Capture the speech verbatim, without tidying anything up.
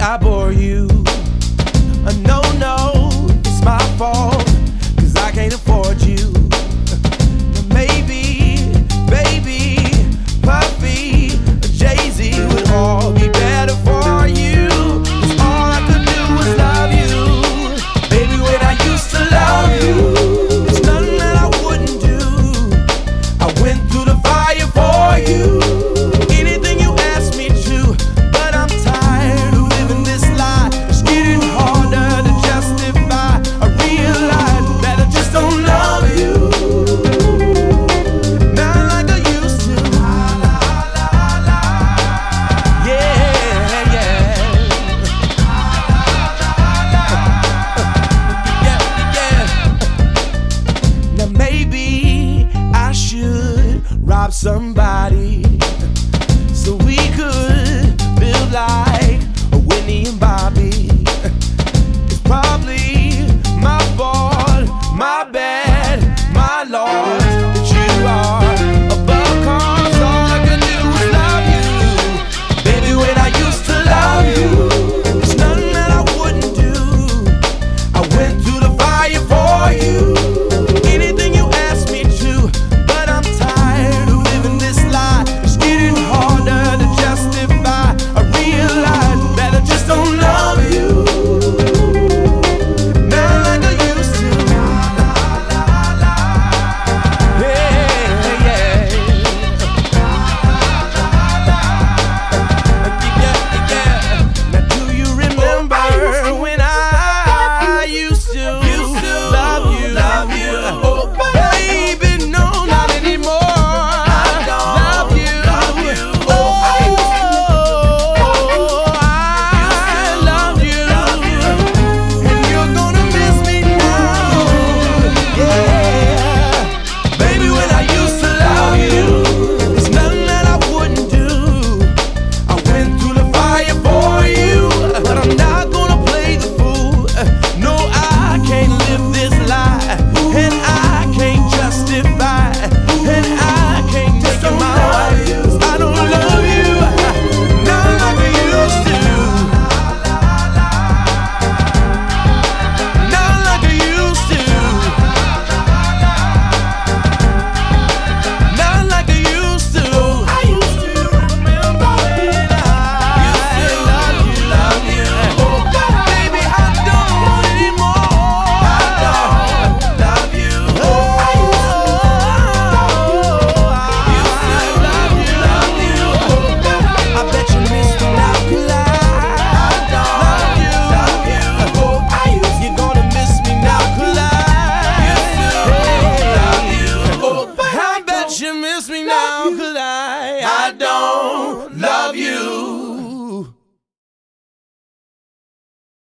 I bore you. Uh, no, no, it's my fault, cause I can't afford you. Maybe, baby, Puffy, Jay-Z would all be better for you. Cause all I could do was love you. Baby, when I used to love you, there's nothing that I wouldn't do. I went through the fire for you. Anything you asked me to, but I'm tired of living this lie. It's getting harder to justify. I realize that I just don't love you. Rob somebody so we could live like Whitney and Bobby. It's probably my fault, my bad, my loss that you are above, cause all I could do was love you. Baby, when I used to love you, there's nothing that I wouldn't do. I went through the fire for you. Anything you asked me to, but I'm tired of living this lie. It's getting harder to justify. I realize that I just don't love you now like I used to. Yeah, yeah. Yeah, yeah. Now do you remember when I used to love you? Love you. Oh, baby, no, not anymore. I love you. Oh, I love you. And you're gonna miss me now. Yeah. Baby, when I used to love you, there's nothing that I wouldn't do. I went through the fire for you, but I'm not gonna play the fool. No, I can't live this lie, and I can't justify, and I can't make it my wife. I don't love you, not like I used to. Not like I used to. Not like I used to. I used to remember when I love you, love you. Oh, baby, I don't want it anymore. I don't love you. Oh, I used to love you, love you. Oh, I bet you miss me now, 'cause I don't love you, love you. Oh, I used you're gonna miss me now, 'cause I used to love you. Oh, I bet you miss me now, 'cause I